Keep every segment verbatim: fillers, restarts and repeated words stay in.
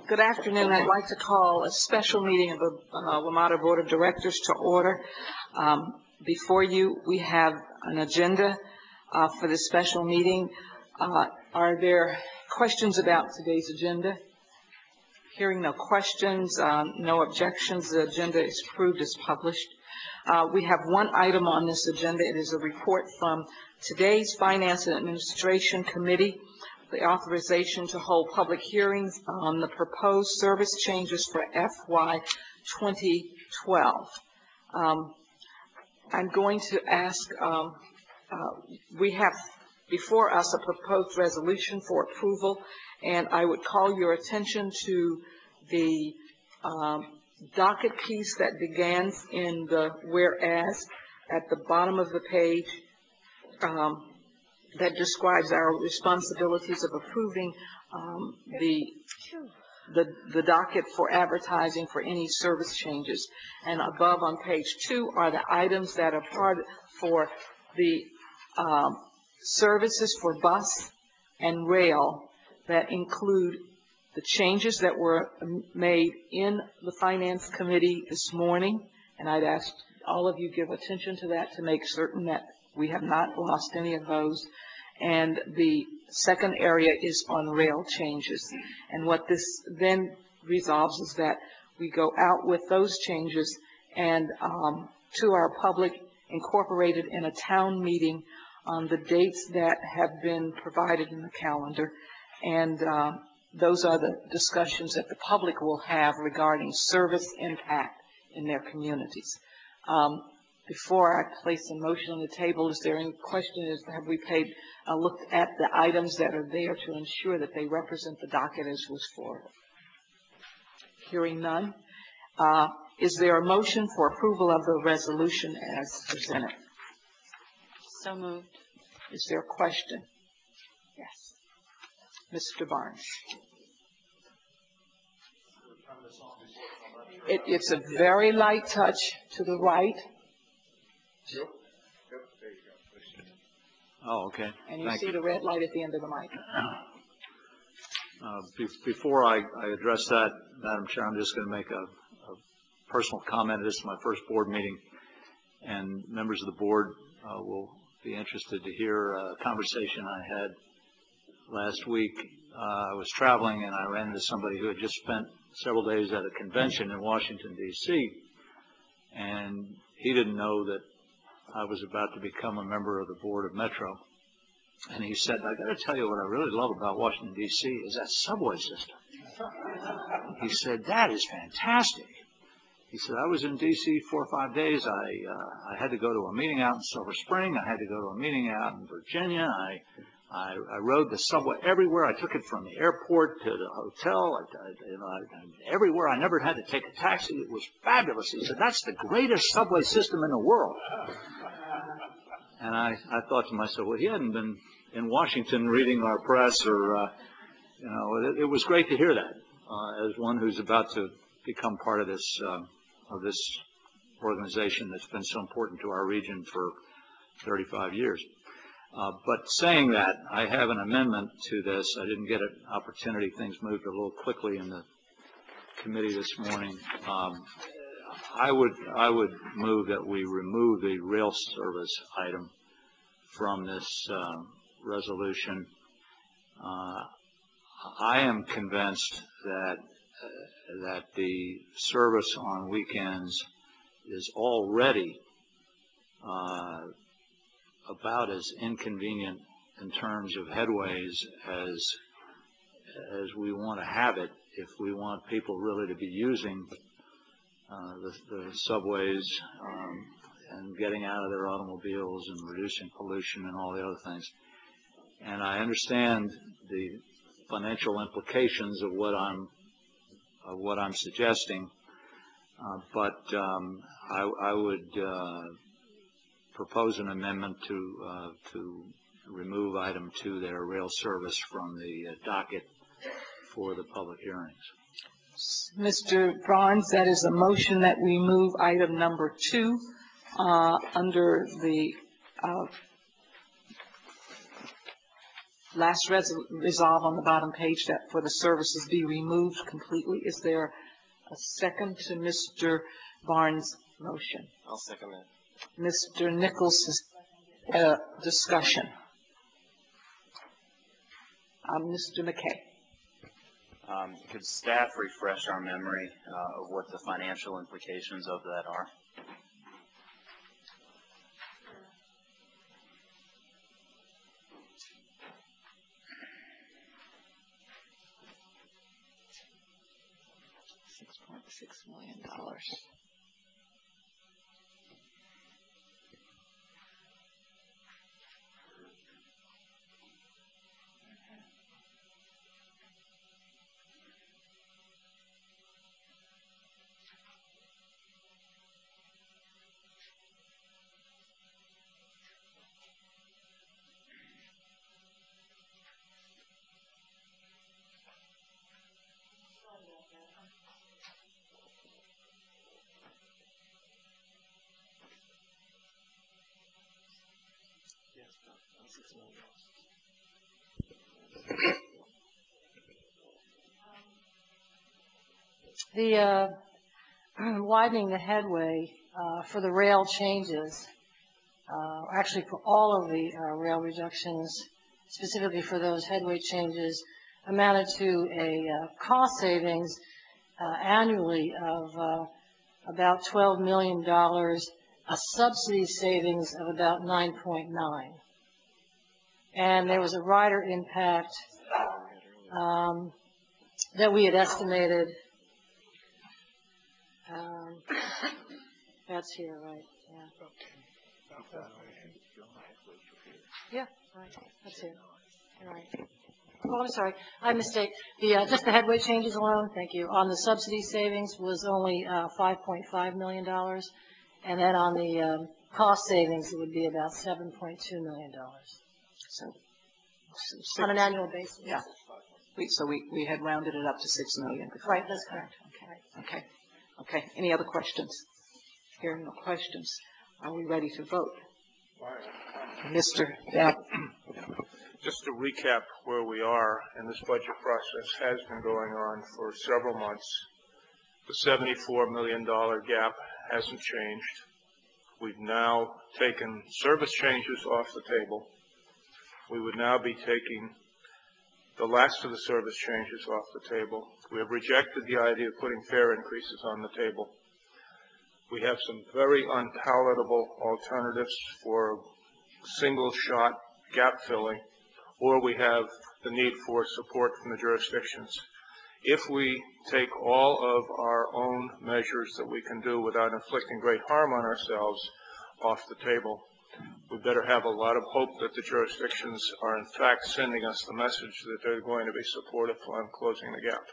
Good afternoon. I'd like to call a special meeting of the uh, WMATA Board of Directors to order. Um, before you, we have an agenda uh, for this special meeting. Uh, are there questions about today's agenda? Hearing no questions, um, no objections, the agenda is approved as published. Uh, we have one item on this agenda. It is a report from today's Finance and Administration Committee, the authorization to hold public hearings on the proposed service changes for F Y twenty twelve. Um, I'm going to ask, um, uh, we have before us a proposed resolution for approval, and I would call your attention to the um, docket piece that begins in the whereas at the bottom of the page. Um, that describes our responsibilities of approving um, the, the the docket for advertising for any service changes. And above on page two are the items that are part for the um, services for bus and rail that include the changes that were made in the Finance Committee this morning. And I'd ask all of you give attention to that to make certain that we have not lost any of those. And the second area is on rail changes. And what this then resolves is that we go out with those changes and um, to our public, incorporated in a town meeting on the dates that have been provided in the calendar. And uh, those are the discussions that the public will have regarding service impact in their communities. Um, Before I place a motion on the table, is there any question? Is have we paid a look at the items that are there to ensure that they represent the docket as was forwarded? Hearing none, uh, is there a motion for approval of the resolution as presented? So moved. Is there a question? Yes, Mister Barnes. It, it's a very light touch to the right. Yep. Yep. There you go. Oh, okay. And you Thank see you. the red light at the end of the mic. Uh, be before I, I address that, Madam Chair, I'm just going to make a, a personal comment. This is my first board meeting, and members of the board uh, will be interested to hear a conversation I had last week. Uh, I was traveling, and I ran into somebody who had just spent several days at a convention in Washington, D C, and he didn't know that I was about to become a member of the board of Metro. And he said, I got to tell you what I really love about Washington, D C is that subway system. He said, that is fantastic. He said, I was in D C four or five days. I, uh, I had to go to a meeting out in Silver Spring. I had to go to a meeting out in Virginia. I, I, I rode the subway everywhere. I took it from the airport to the hotel, I, I, you know, I, everywhere. I never had to take a taxi. It was fabulous. He said, that's the greatest subway system in the world. And I, I thought to myself, well, he hadn't been in Washington reading our press, or, uh, you know, it, it was great to hear that uh, as one who's about to become part of this, uh, of this organization that's been so important to our region for thirty-five years. Uh, but saying that, I have an amendment to this. I didn't get an opportunity. Things moved a little quickly in the committee this morning. Um, I would I would move that we remove the rail service item from this uh, resolution. Uh, I am convinced that uh, that the service on weekends is already uh, about as inconvenient in terms of headways as as we want to have it if we want people really to be using uh, the, the subways um, and getting out of their automobiles and reducing pollution and all the other things. And I understand the financial implications of what I'm of what I'm suggesting, uh, but um, I, I would uh, propose an amendment to uh, to remove item two there, rail service, from the uh, docket for the public hearings. Mister Barnes, that is a motion that we move item number two uh, under the uh, last res- resolve on the bottom page that for the services be removed completely. Is there a second to Mister Barnes' motion? I'll second that. Mister Nichols' uh, discussion. Um, Mister McKay. Um, could staff refresh our memory uh, of what the financial implications of that are? six point six million dollars. The uh, widening the headway uh, for the rail changes, uh, actually for all of the uh, rail reductions, specifically for those headway changes, amounted to a uh, cost savings uh, annually of uh, about twelve million dollars, a subsidy savings of about nine point nine. And there was a rider impact um, that we had estimated. Um, that's here, right? Yeah. Yeah, right. That's it. Right. Oh, I'm sorry. I mistake. The uh, just the headway changes alone. Thank you. On the subsidy savings was only uh, five point five million dollars, and then on the um, cost savings it would be about seven point two million dollars. So, six, on an annual basis. Yeah. We, so we, we had rounded it up to six million. Before. Right. That's correct. Okay. Okay. Okay. Any other questions? Hearing no questions, are we ready to vote? Mister Yeah. Just to recap where we are, and this budget process has been going on for several months. The seventy-four million dollars gap hasn't changed. We've now taken service changes off the table. We would now be taking the last of the service changes off the table. We have rejected the idea of putting fare increases on the table. We have some very unpalatable alternatives for single-shot gap filling, or we have the need for support from the jurisdictions. If we take all of our own measures that we can do without inflicting great harm on ourselves off the table, we better have a lot of hope that the jurisdictions are in fact sending us the message that they're going to be supportive on closing the gap.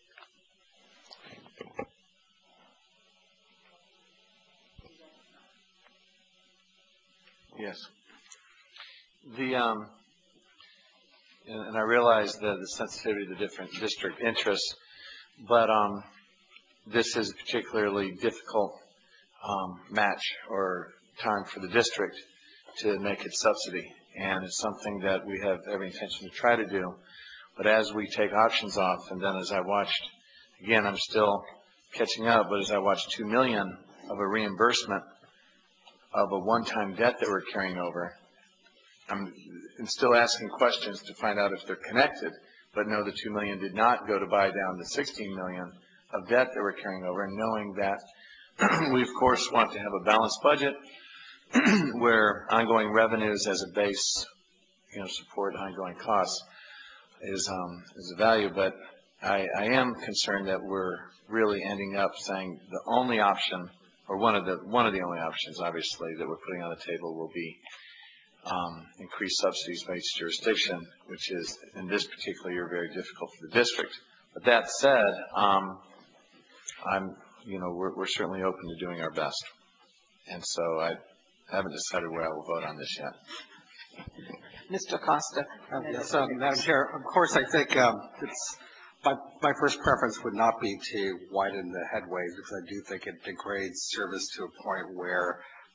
Yes. The um, and, and I realize the, the sensitivity of the different district interests, but um, this is a particularly difficult um, match or time for the district to make its subsidy, and it's something that we have every intention to try to do. But as we take options off, and then as I watched, again, I'm still catching up, but as I watched two million of a reimbursement of a one-time debt that we're carrying over, I'm, I'm still asking questions to find out if they're connected, but no, the two million did not go to buy down the sixteen million of debt that we're carrying over, and knowing that we of course want to have a balanced budget where ongoing revenues as a base, you know, support ongoing costs is um, is a value, but I, I am concerned that we're really ending up saying the only option, or one of the one of the only options, obviously, that we're putting on the table will be um, increased subsidies by each jurisdiction, which is in this particular year very difficult for the district. But that said, um, I'm, you know, we're, we're certainly open to doing our best, and so I haven't decided where I will vote on this yet. Mister Costa. Uh, yes, um, Madam Chair, of course, I think um, it's my, my first preference would not be to widen the headways, because I do think it degrades service to a point where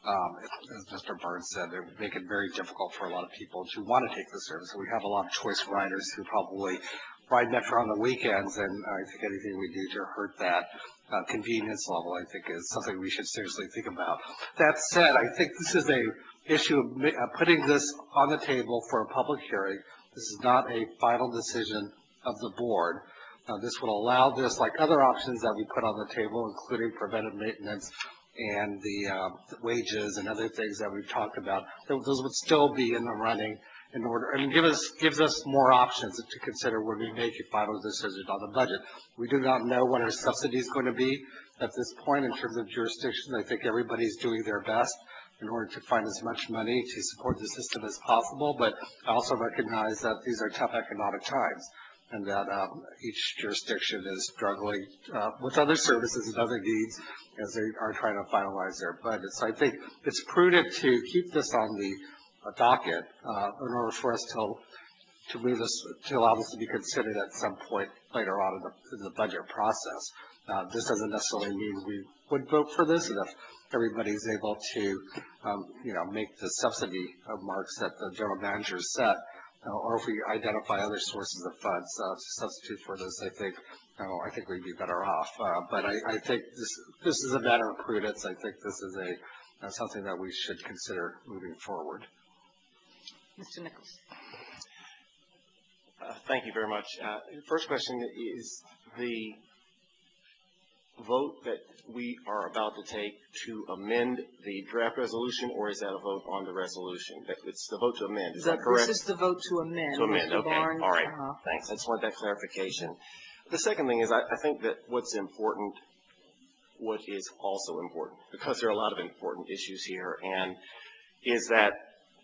um, as Mister Barnes said, they would make it very difficult for a lot of people to want to take the service. We have a lot of choice riders who probably ride Metro on the weekends, and I think anything we do to hurt that uh, convenience level, I think, is something we should seriously think about. That said, I think this is a issue of uh, putting this on the table for a public hearing. This is not a final decision of the board. Uh, this would allow this, like other options that we put on the table, including preventive maintenance and the uh, wages and other things that we've talked about, those would still be in the running in order, and give us, gives us more options to consider when we make a final decision on the budget. We do not know what our subsidy is going to be at this point in terms of jurisdictions. I think everybody's doing their best in order to find as much money to support the system as possible, but I also recognize that these are tough economic times, and that um, each jurisdiction is struggling uh, with other services and other needs as they are trying to finalize their budgets. So I think it's prudent to keep this on the uh, docket uh, in order for us to to move this, to allow this to be considered at some point later on in the, in the budget process. Uh, this doesn't necessarily mean we would vote for this, and if everybody's able to, um, you know, make the subsidy uh, marks that the general manager set, uh, or if we identify other sources of funds uh, to substitute for this, I think, you know, I think we'd be better off. Uh, but I, I think this this is a matter of prudence. I think this is a uh, something that we should consider moving forward. Mister Nichols. Uh, thank you very much. Uh, first question is the vote that we are about to take to amend the draft resolution, or is that a vote on the resolution? It's the vote to amend. Is the, that correct? This is the vote to amend. To amend. Mister Okay. Barnes, All right. uh, Thanks. I just want that clarification. The second thing is I, I think that what's important, what is also important, because there are a lot of important issues here, and is that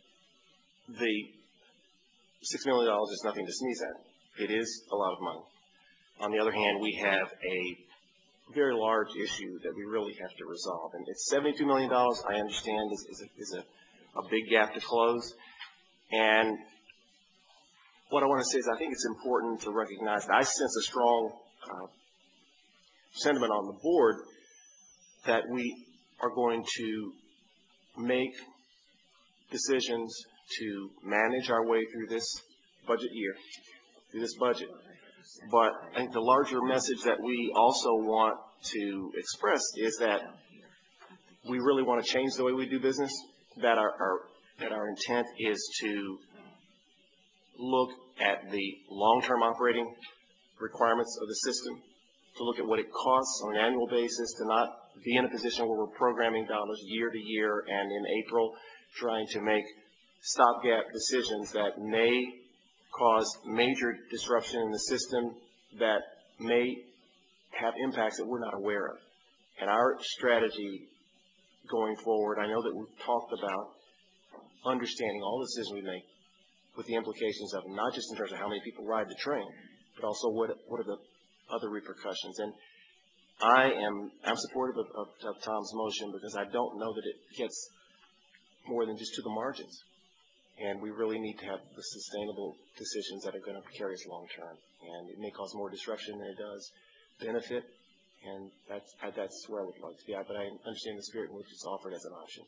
the six million dollars is nothing to sneeze at. It is a lot of money. On the other hand, we have a very large issue that we really have to resolve. And it's seventy-two million dollars, I understand, is, is, a, is a, a big gap to close. And what I want to say is I think it's important to recognize that I sense a strong uh, sentiment on the board that we are going to make decisions to manage our way through this budget year, through this budget. But I think the larger message that we also want to express is that we really want to change the way we do business, that our, our that our intent is to look at the long-term operating requirements of the system, to look at what it costs on an annual basis, to not be in a position where we're programming dollars year to year and in April trying to make stopgap decisions that may cause major disruption in the system that may have impacts that we're not aware of. And our strategy going forward, I know that we've talked about understanding all the decisions we make with the implications of them, not just in terms of how many people ride the train, but also what what are the other repercussions. And I am I'm supportive of, of, of Tom's motion because I don't know that it gets more than just to the margins. And we really need to have the sustainable decisions that are going to carry us long term. And it may cause more disruption than it does benefit. And that's I, that's where I would like to be at. But I understand the spirit in which it's offered as an option.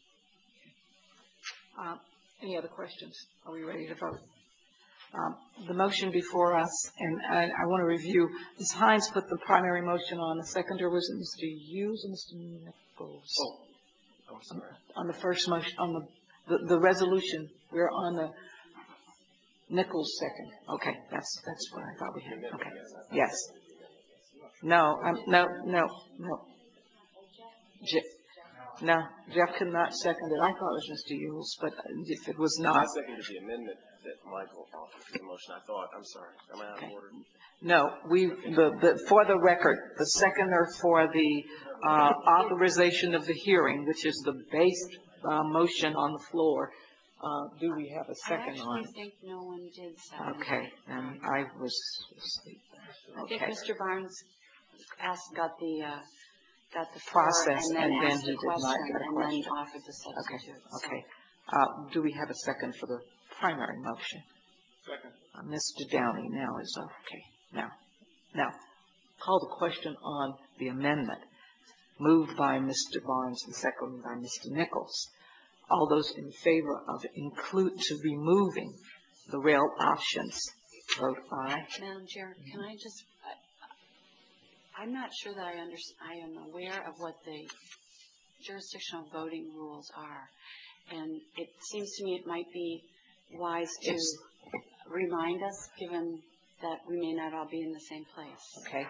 Uh, any other questions? Are we ready to vote? Um, the motion before us, and I, I want to review. Miz Hines put the primary motion on. The seconder was Mister Hughes and Mister Nichols. Oh, I'm sorry. On the first motion, on the The, the resolution, we're on the Nichols second. Okay, that's that's what I thought we had. Okay, yes. No, um, no, no, no. Jeff, no, Jeff could not second it. I thought it was Mister Yules, but if it was I not. seconded the amendment that Michael offered to the motion. I thought, I'm sorry, am I out of Okay. order? No, we, the, the, for the record, the seconder for the uh, authorization of the hearing, which is the base uh, motion on the floor, uh, do we have a I second on actually it? think no one did second. Okay, and I was asleep. I think Okay. Mister Barnes asked, got the, uh, got the floor Process, and then and then asked he the did not question get a and then question. offered the Okay, substitute. So- okay. Uh, do we have a second for the primary motion? Second. Uh, Mister Downey now is okay. Now, now, call the question on the amendment moved by Mister Barnes and seconded by Mister Nichols. All those in favor of include, to removing the rail options, vote aye. Madam Chair, can I just, I- I'm not sure that I under, I am aware of what the jurisdictional voting rules are. And it seems to me it might be wise to Yes. remind us, given that we may not all be in the same place. Okay.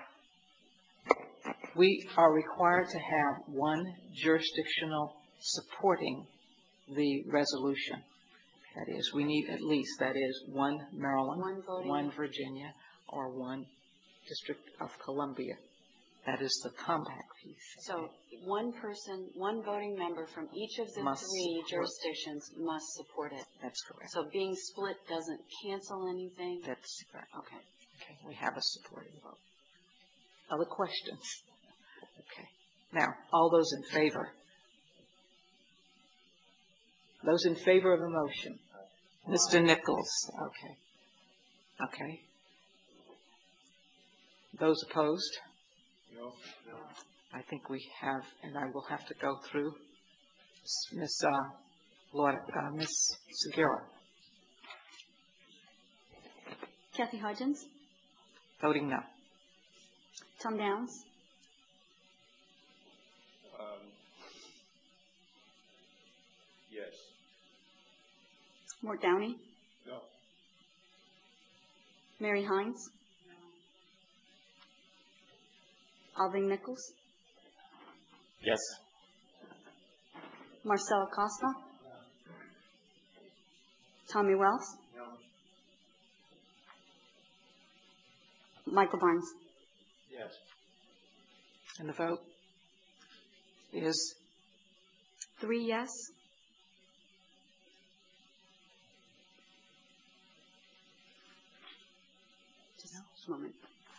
We are required to have one jurisdictional supporting the resolution. That is, we need at least, that is, one Maryland, One voting. one Virginia, or one District of Columbia. That is the compact piece. So one person, one voting member from each of the Must three support. jurisdictions must support it. That's correct. So being split doesn't cancel anything? That's correct. Okay. Okay, we have a supporting vote. Other questions? Okay. Now, all those in favor? Those in favor of the motion? Mister Nichols, okay. Okay. Those opposed? No. I think we have, and I will have to go through Miz Uh, Lord, uh, Miz Segura, Kathy Hodgins, voting no. Tom Downs, Um, yes. Mort Downey, No. Mary Hines, Alvin Nichols, Yes. Marcelo Costa, Tommy Wells, Michael Barnes. Yes. And the vote is Three yes, Just a moment.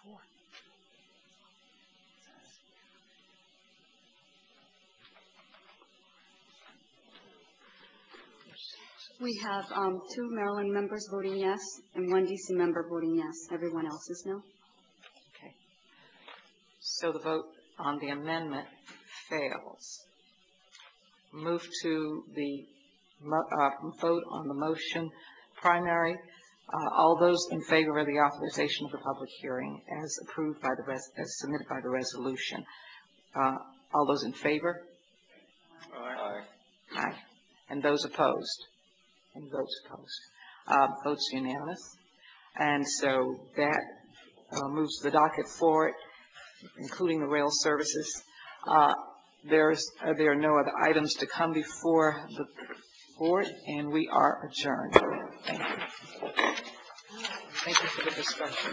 we have um, two Maryland members voting yes and one D C member voting yes. Everyone else is no. okay. So the vote on the amendment fails. Move to the mo- uh, vote on the motion primary. Uh, all those in favor of the authorization of the public hearing as approved by the res- as submitted by the resolution. Uh, all those in favor? Aye. Aye. And those opposed? And votes opposed. Uh, votes unanimous. And so that uh, moves the docket forward, including the rail services. Uh, there's, uh, there are no other items to come before the board, and we are adjourned. Thank you. Thank you for the discussion.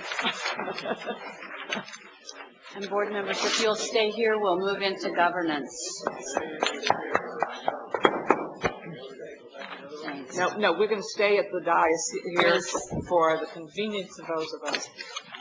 And board members, if you'll stay here, we'll move into governance. Thanks. No, no, we're going to stay at the dais here for the convenience of those of us